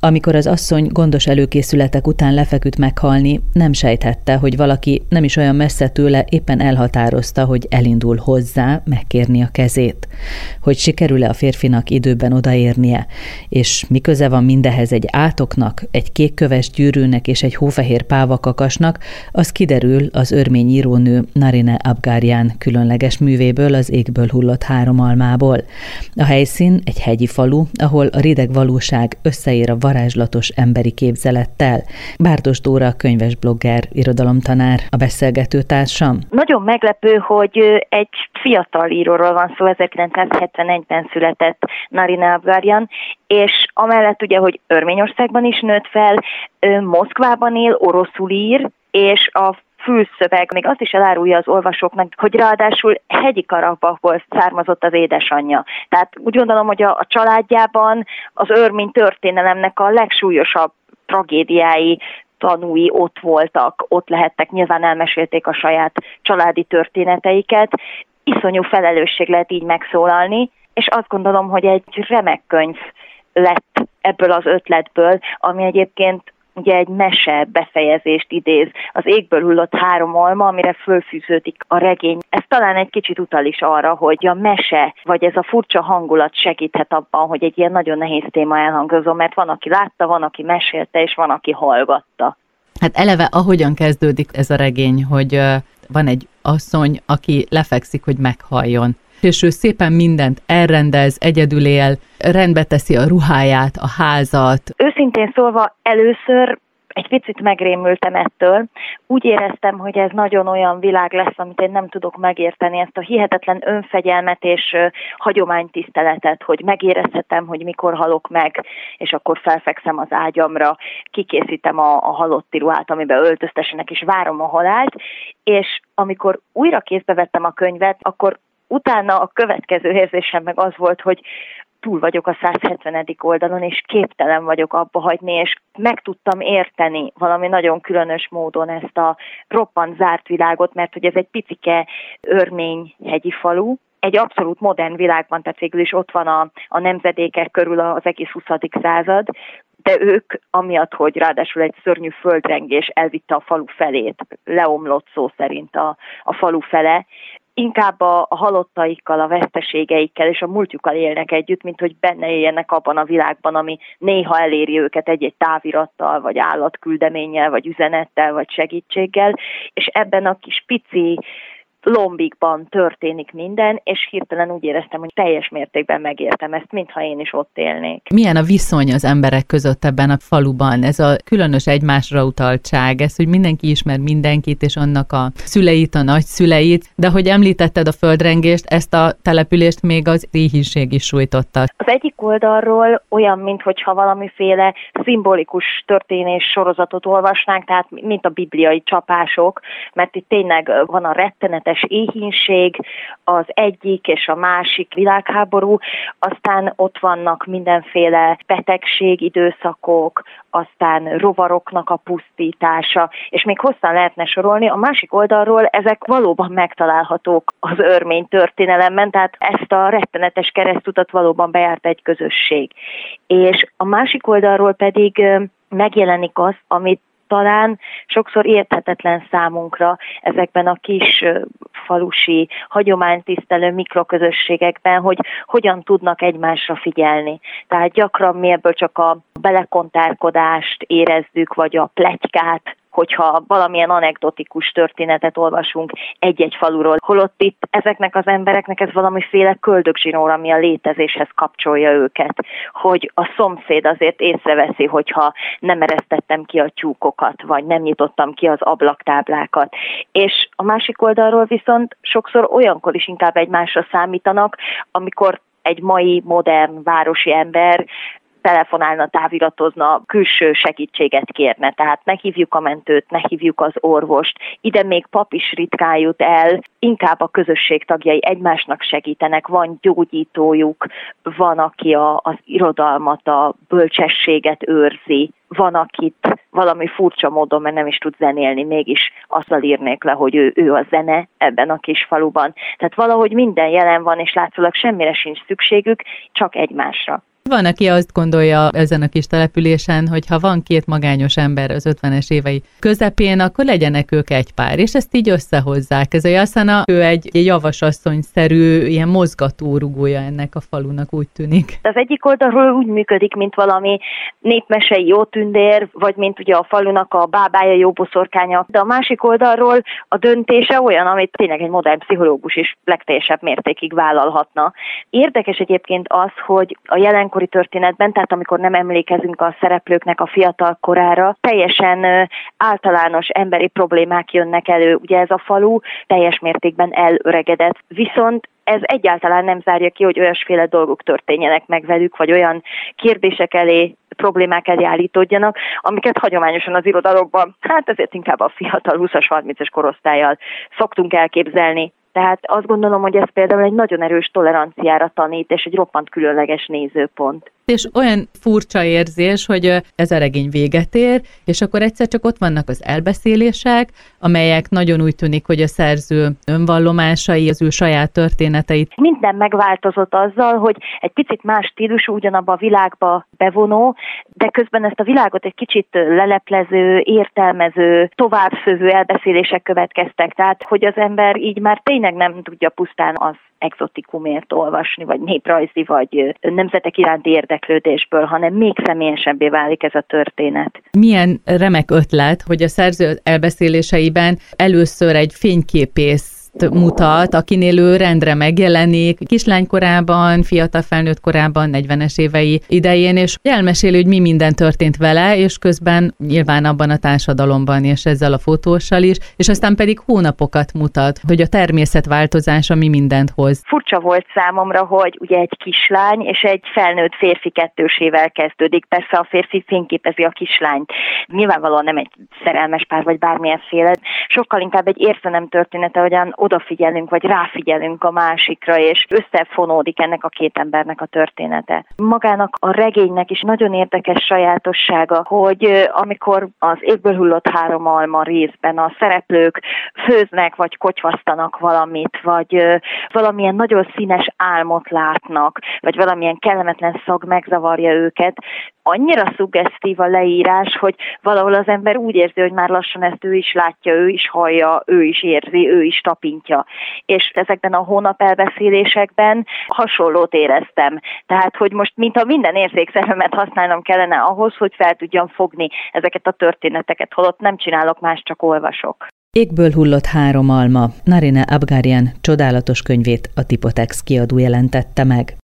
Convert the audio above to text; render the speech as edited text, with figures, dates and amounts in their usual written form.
Amikor az asszony gondos előkészületek után lefeküdt meghalni, nem sejthette, hogy valaki nem is olyan messze tőle éppen elhatározta, hogy elindul hozzá megkérni a kezét. Hogy sikerül-e a férfinak időben odaérnie, és mi köze van mindehez egy átoknak, egy kékköves gyűrűnek és egy hófehér pávakakasnak, az kiderül az örmény írónő Narine Abgaryan különleges művéből, az Égből hullott 3 almából. A helyszín egy hegyi falu, ahol a rideg valóság összeér a varázslatos emberi képzelettel. Bárdos Dóra, könyves blogger, irodalomtanár, a beszélgető társam. Nagyon meglepő, hogy egy fiatal íróról van szó, 1971-ben született Narine Abgaryan, és amellett ugye, hogy Örményországban is nőtt fel, Moszkvában él, oroszul ír, és a fülszöveg még azt is elárulja az olvasóknak, hogy ráadásul hegyi Karabachból származott az édesanyja. Tehát úgy gondolom, hogy a családjában az örmény történelemnek a legsúlyosabb tragédiái, tanúi ott voltak, ott lehettek, nyilván elmesélték a saját családi történeteiket. Iszonyú felelősség lehet így megszólalni, és azt gondolom, hogy egy remek könyv lett ebből az ötletből, ami egyébként ugye egy mese befejezést idéz, az Égből hullott 3 alma, amire fölfűződik a regény. Ez talán egy kicsit utal is arra, hogy a mese, vagy ez a furcsa hangulat segíthet abban, hogy egy ilyen nagyon nehéz téma elhangozom, mert van, aki látta, van, aki mesélte, és van, aki hallgatta. Hát eleve ahogyan kezdődik ez a regény, hogy van egy asszony, aki lefekszik, hogy meghalljon. És ő szépen mindent elrendez, egyedül él, rendbe teszi a ruháját, a házat. Őszintén szólva először egy picit megrémültem ettől. Úgy éreztem, hogy ez nagyon olyan világ lesz, amit én nem tudok megérteni, ezt a hihetetlen önfegyelmet és hagyománytiszteletet, hogy megérezhetem, hogy mikor halok meg, és akkor felfekszem az ágyamra, kikészítem a halotti ruhát, amiben öltöztessenek, és várom a halált, és amikor újra kézbe vettem a könyvet, akkor utána a következő érzésem meg az volt, hogy túl vagyok a 170. oldalon, és képtelen vagyok abba hagyni, és meg tudtam érteni valami nagyon különös módon ezt a roppant zárt világot, mert hogy ez egy picike örmény hegyi falu, egy abszolút modern világban, tehát végül is ott van a nemzedékek körül az egész 20. század, de ők, amiatt, hogy ráadásul egy szörnyű földrengés elvitte a falu felét, leomlott szó szerint a falu fele, inkább a halottaikkal, a veszteségeikkel és a múltjukkal élnek együtt, mint hogy benne éljenek abban a világban, ami néha eléri őket egy-egy távirattal, vagy állatküldeménnyel, vagy üzenettel, vagy segítséggel, és ebben a kis pici lombikban történik minden, és hirtelen úgy éreztem, hogy teljes mértékben megértem ezt, mintha én is ott élnék. Milyen a viszony az emberek között ebben a faluban? Ez a különös egymásra utaltság, ez, hogy mindenki ismer mindenkit, és annak a szüleit, a nagyszüleit, de hogy említetted a földrengést, ezt a települést még az éhínség is sújtotta. Az egyik oldalról olyan, mintha valamiféle szimbolikus történés sorozatot olvasnánk, tehát mint a bibliai csapások, mert itt tényleg van a rettenetes éhínség, az egyik és a másik világháború, aztán ott vannak mindenféle betegség, időszakok, aztán rovaroknak a pusztítása, és még hosszan lehetne sorolni. A másik oldalról ezek valóban megtalálhatók az örmény történelemben, tehát ezt a rettenetes keresztutat valóban bejárt egy közösség. És a másik oldalról pedig megjelenik az, amit talán sokszor érthetetlen számunkra ezekben a kis falusi, hagyománytisztelő mikroközösségekben, hogy hogyan tudnak egymásra figyelni. Tehát gyakran mi ebből csak a belekontárkodást érezzük, vagy a pletykát, hogyha valamilyen anekdotikus történetet olvasunk egy-egy faluról. Holott itt ezeknek az embereknek ez valamiféle köldögzsinór, ami a létezéshez kapcsolja őket. Hogy a szomszéd azért észreveszi, hogyha nem eresztettem ki a tyúkokat, vagy nem nyitottam ki az ablaktáblákat. És a másik oldalról viszont sokszor olyankor is inkább egymásra számítanak, amikor egy mai modern városi ember telefonálna, táviratozna, külső segítséget kérne. Tehát ne hívjuk a mentőt, ne hívjuk az orvost. Ide még pap is ritkán jut el, inkább a közösség tagjai egymásnak segítenek, van gyógyítójuk, van, aki az irodalmat, a bölcsességet őrzi, van, akit valami furcsa módon, mert nem is tud zenélni, mégis azzal írnék le, hogy ő a zene ebben a kis faluban. Tehát valahogy minden jelen van, és látszólag semmire sincs szükségük, csak egymásra. Van, aki azt gondolja ezen a kis településen, hogy ha van két magányos ember az 50-es évei közepén, akkor legyenek ők egy pár, és ezt így összehozzák. Ez a Jasana, ő egy javasasszonyszerű, ilyen mozgatórugója ennek a falunak, úgy tűnik. Az egyik oldalról úgy működik, mint valami népmesei jó tündér, vagy mint ugye a falunak a bábája, jó boszorkánya, de a másik oldalról a döntése olyan, amit tényleg egy modern pszichológus is legteljesebb mértékig vállalhatna. Érdekes egyébként az, hogy a jelenkori történetben, tehát amikor nem emlékezünk a szereplőknek a fiatal korára, teljesen általános emberi problémák jönnek elő. Ugye ez a falu teljes mértékben elöregedett, viszont ez egyáltalán nem zárja ki, hogy olyasféle dolgok történjenek meg velük, vagy olyan kérdések elé, problémák elé állítódjanak, amiket hagyományosan az irodalomban, ezért inkább a fiatal 20-as, 30-as korosztállyal szoktunk elképzelni. Tehát azt gondolom, hogy ez például egy nagyon erős toleranciára tanít, és egy roppant különleges nézőpont. És olyan furcsa érzés, hogy ez a regény véget ér, és akkor egyszer csak ott vannak az elbeszélések, amelyek nagyon úgy tűnik, hogy a szerző önvallomásai, az ő saját történeteit. Minden megváltozott azzal, hogy egy picit más stílusú, ugyanabba a világba bevonó, de közben ezt a világot egy kicsit leleplező, értelmező, továbbszövő elbeszélések következtek. Tehát, hogy az ember így már tényleg nem tudja pusztán az exotikumért olvasni, vagy néprajzi, vagy nemzetek iránti érdeklődésből, hanem még személyesebbé válik ez a történet. Milyen remek ötlet, hogy a szerző elbeszéléseiben először egy fényképész mutat, akinél ő rendre megjelenik kislánykorában, fiatal felnőtt korában, 40-es évei idején, és elmeséli, hogy mi minden történt vele, és közben nyilván abban a társadalomban, és ezzel a fotóssal is, és aztán pedig hónapokat mutat, hogy a természet változása mi mindent hoz. Furcsa volt számomra, hogy ugye egy kislány és egy felnőtt férfi kettősével kezdődik. Persze a férfi fényképezi a kislányt. Nyilvánvalóan nem egy szerelmes pár, vagy bármilyenféle. Sokkal inkább egy érzelem története, hogyan odafigyelünk, vagy ráfigyelünk a másikra, és összefonódik ennek a két embernek a története. Magának a regénynek is nagyon érdekes sajátossága, hogy amikor az Égből hullott 3 alma részben a szereplők főznek, vagy kotyvasztanak valamit, vagy valamilyen nagyon színes álmot látnak, vagy valamilyen kellemetlen szag megzavarja őket, annyira szuggesztív a leírás, hogy valahol az ember úgy érzi, hogy már lassan ezt ő is látja, ő is hallja, ő is érzi, ő is tapintja. És ezekben a hónap elbeszélésekben hasonlót éreztem. Tehát, hogy most mintha minden érzékszervemet használnom kellene ahhoz, hogy fel tudjam fogni ezeket a történeteket, holott nem csinálok más, csak olvasok. Égből hullott 3 alma. Narine Abgarian csodálatos könyvét a Tipotex kiadó jelentette meg.